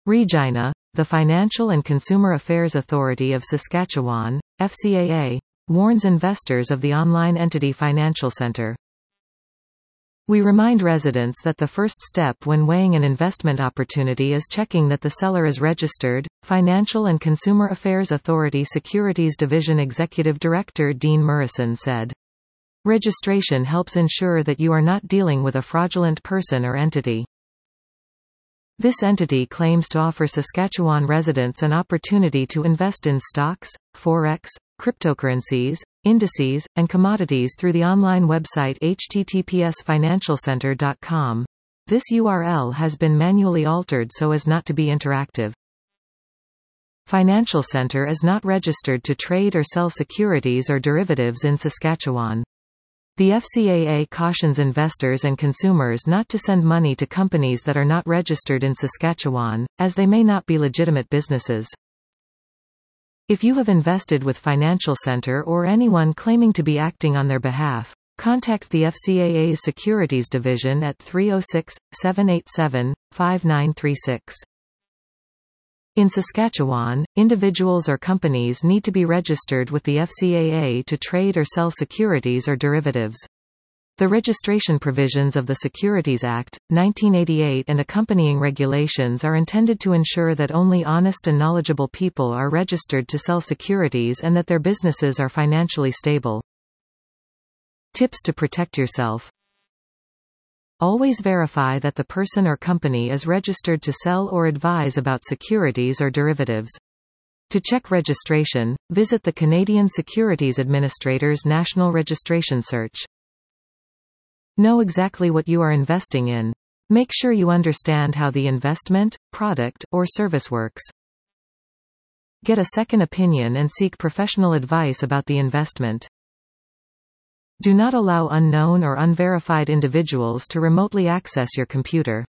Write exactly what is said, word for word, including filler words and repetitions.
Regina, the Financial and Consumer Affairs Authority of Saskatchewan, F C A A, warns investors of the online entity Financial Centre. We remind residents that the first step when weighing an investment opportunity is checking that the seller is registered. Financial and Consumer Affairs Authority Securities Division Executive Director Dean Murison said. Registration helps ensure that you are not dealing with a fraudulent person or entity. This entity claims to offer Saskatchewan residents an opportunity to invest in stocks, forex, cryptocurrencies, indices, and commodities through the online website h t t p s financial centre dot com. This U R L has been manually altered so as not to be interactive. Financial Centre is not registered to trade or sell securities or derivatives in Saskatchewan. The F C A A cautions investors and consumers not to send money to companies that are not registered in Saskatchewan, as they may not be legitimate businesses. If you have invested with Financial Centre or anyone claiming to be acting on their behalf, contact the F C A A's Securities Division at three oh six, seven eight seven, five nine three six. In Saskatchewan, individuals or companies need to be registered with the F C A A to trade or sell securities or derivatives. The registration provisions of the Securities Act, nineteen eighty-eight and accompanying regulations are intended to ensure that only honest and knowledgeable people are registered to sell securities and that their businesses are financially stable. Tips to protect yourself. Always verify that the person or company is registered to sell or advise about securities or derivatives. To check registration, visit the Canadian Securities Administrators National Registration Search. Know exactly what you are investing in. Make sure you understand how the investment, product, or service works. Get a second opinion and seek professional advice about the investment. Do not allow unknown or unverified individuals to remotely access your computer.